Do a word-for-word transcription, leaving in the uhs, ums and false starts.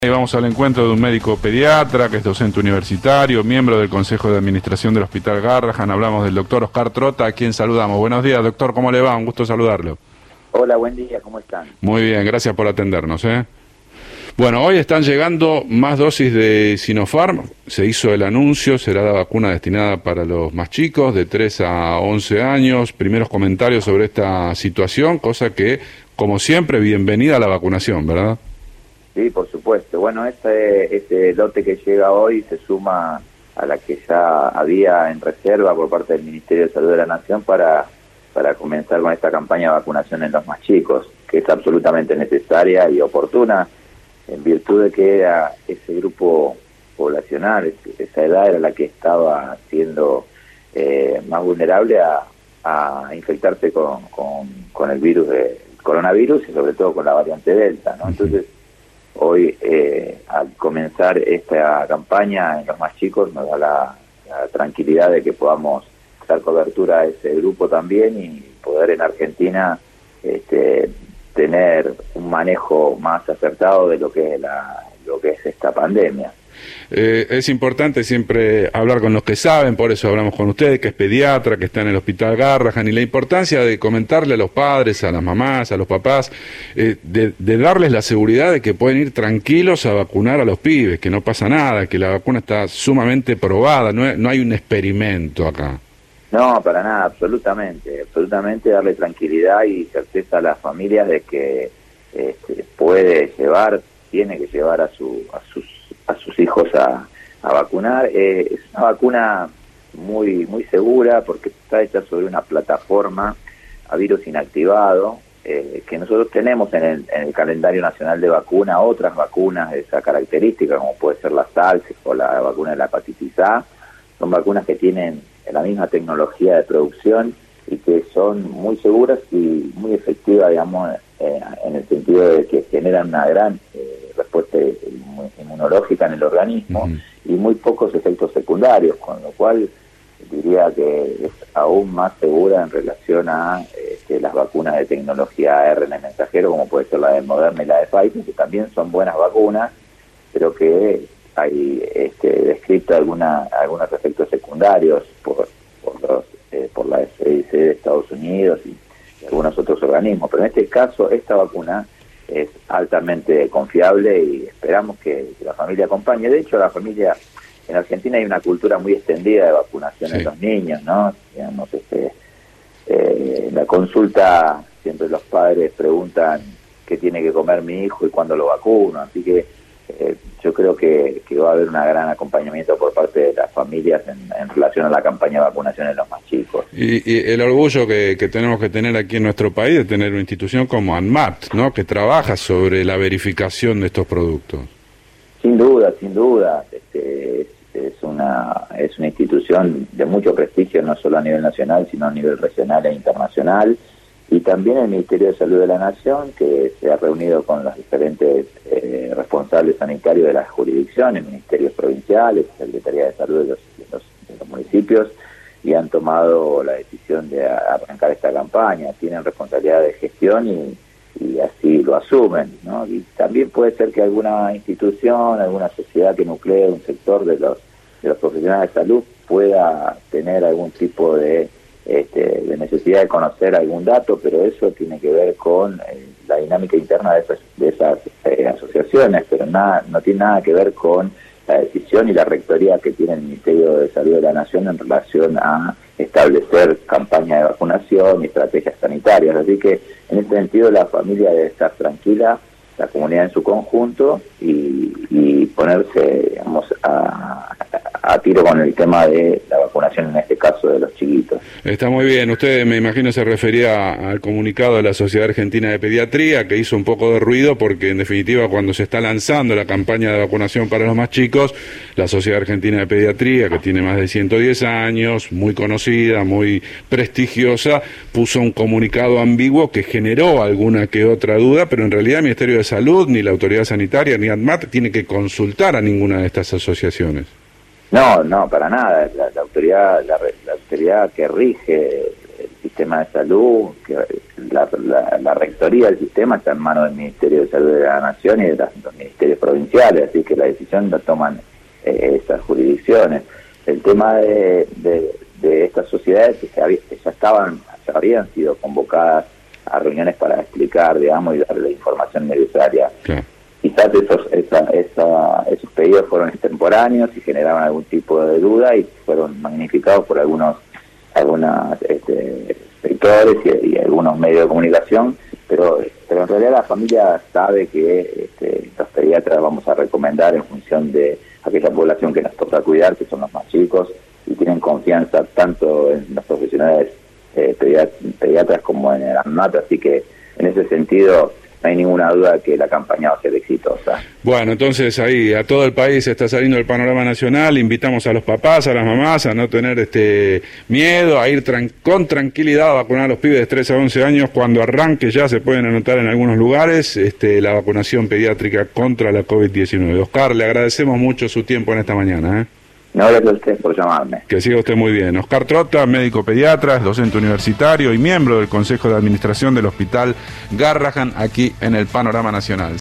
Y vamos al encuentro de un médico pediatra que es docente universitario, miembro del Consejo de Administración del Hospital Garrahan. Hablamos del doctor Oscar Trota, a quien saludamos. Buenos días, doctor, ¿cómo le va? Un gusto saludarlo. Hola, buen día, ¿cómo están? Muy bien, gracias por atendernos, ¿eh? Bueno, hoy están llegando más dosis de Sinopharm. Se hizo el anuncio, será la vacuna destinada para los más chicos, de tres a once años. Primeros comentarios sobre esta situación, cosa que, como siempre, bienvenida a la vacunación, ¿verdad? Sí, por supuesto. Bueno, este, este lote que llega hoy se suma a la que ya había en reserva por parte del Ministerio de Salud de la Nación para, para comenzar con esta campaña de vacunación en los más chicos, que es absolutamente necesaria y oportuna, en virtud de que era ese grupo poblacional, esa edad era la que estaba siendo eh, más vulnerable a, a infectarse con, con, con el virus del coronavirus y sobre todo con la variante Delta, ¿no? Entonces, hoy, eh, al comenzar esta campaña en los más chicos, nos da la, la tranquilidad de que podamos dar cobertura a ese grupo también y poder en Argentina este, tener un manejo más acertado de lo que es, la, lo que es esta pandemia. Eh, es importante siempre hablar con los que saben, por eso hablamos con ustedes, que es pediatra, que está en el Hospital Garrahan, y la importancia de comentarle a los padres, a las mamás, a los papás, eh, de, de darles la seguridad de que pueden ir tranquilos a vacunar a los pibes, que no pasa nada, que la vacuna está sumamente probada, no, es, no hay un experimento acá. No, para nada, absolutamente, absolutamente darle tranquilidad y certeza a las familias de que este, puede llevar, tiene que llevar a, su, a sus a sus hijos a, a vacunar. Eh, es una vacuna muy muy segura porque está hecha sobre una plataforma a virus inactivado, eh, que nosotros tenemos en el, en el calendario nacional de vacuna, otras vacunas de esa característica, como puede ser la SARS o la vacuna de la hepatitis A. Son vacunas que tienen la misma tecnología de producción y que son muy seguras y muy efectivas, digamos, eh, en el sentido de que generan una gran eh, respuesta inmunológica en el organismo uh-huh. y muy pocos efectos secundarios, con lo cual diría que es aún más segura en relación a este, las vacunas de tecnología A R N A mensajero, como puede ser la de Moderna y la de Pfizer, que también son buenas vacunas, pero que hay este, descrito alguna, algunos efectos secundarios por, por, los, eh, por la F D A de Estados Unidos y, y algunos otros organismos. Pero en este caso, esta vacuna es altamente confiable y esperamos que, que la familia acompañe. De hecho, la familia, en Argentina hay una cultura muy extendida de vacunación sí. en los niños, ¿no? Digamos, este, eh, en la consulta siempre los padres preguntan qué tiene que comer mi hijo y cuándo lo vacuno, así que eh, yo creo que, que va a haber un gran acompañamiento por parte de las familias en, en relación a la campaña de vacunación en los más chicos. Y, y el orgullo que, que tenemos que tener aquí en nuestro país de tener una institución como ANMAT, ¿no? Que trabaja sobre la verificación de estos productos. Sin duda, sin duda. Este, es, es, una, es una institución de mucho prestigio, no solo a nivel nacional, sino a nivel regional e internacional. Y también el Ministerio de Salud de la Nación, que se ha reunido con los diferentes eh, responsables sanitarios de las jurisdicciones, ministerios provinciales, Secretaría de Salud de los, de los, de los municipios, y han tomado la decisión de arrancar esta campaña. Tienen responsabilidad de gestión y, y así lo asumen, ¿no? Y también puede ser que alguna institución, alguna sociedad que nuclee un sector de los, de los profesionales de salud pueda tener algún tipo de Este, de necesidad de conocer algún dato, pero eso tiene que ver con eh, la dinámica interna de esas, de esas eh, asociaciones, pero nada, no tiene nada que ver con la decisión y la rectoría que tiene el Ministerio de Salud de la Nación en relación a establecer campañas de vacunación y estrategias sanitarias. Así que en este sentido la familia debe estar tranquila, la comunidad en su conjunto, y, y ponerse, digamos, a, a tiro con el tema de la vacunación, en este caso de los chiquitos. Está muy bien. Usted, me imagino, se refería al comunicado de la Sociedad Argentina de Pediatría, que hizo un poco de ruido porque, en definitiva, cuando se está lanzando la campaña de vacunación para los más chicos, la Sociedad Argentina de Pediatría, que tiene más de ciento diez años, muy conocida, muy prestigiosa, puso un comunicado ambiguo que generó alguna que otra duda, pero en realidad el Ministerio de Salud, ni la Autoridad Sanitaria, ni ANMAT tiene que consultar a ninguna de estas asociaciones. No, no, para nada. La, la autoridad la, la autoridad que rige el sistema de salud, que la, la, la rectoría del sistema está en manos del Ministerio de Salud de la Nación y de las, los ministerios provinciales, así que la decisión la toman eh, esas jurisdicciones. El tema de, de, de estas sociedades es que había, ya estaban, ya habían sido convocadas a reuniones para explicar, digamos, y darle la información necesaria. Claro. Quizás esos, esa, esa, esos pedidos fueron extemporáneos y generaban algún tipo de duda y fueron magnificados por algunos algunos este, sectores y, y algunos medios de comunicación, pero, pero en realidad la familia sabe que este, los pediatras vamos a recomendar en función de aquella población que nos toca cuidar, que son los más chicos, y tienen confianza tanto en los profesionales eh, pediat pediatras como en el ANMAT, así que en ese sentido no hay ninguna duda que la campaña va a ser exitosa. Bueno, entonces ahí a todo el país está saliendo el panorama nacional, invitamos a los papás, a las mamás a no tener este miedo, a ir tran con tranquilidad a vacunar a los pibes de tres a once años. Cuando arranque ya se pueden anotar en algunos lugares este, la vacunación pediátrica contra la COVID diecinueve. Oscar, le agradecemos mucho su tiempo en esta mañana, ¿eh? No, gracias a usted por llamarme. Que siga usted muy bien. Oscar Trota, médico pediatra, docente universitario y miembro del Consejo de Administración del Hospital Garrahan, aquí en el Panorama Nacional.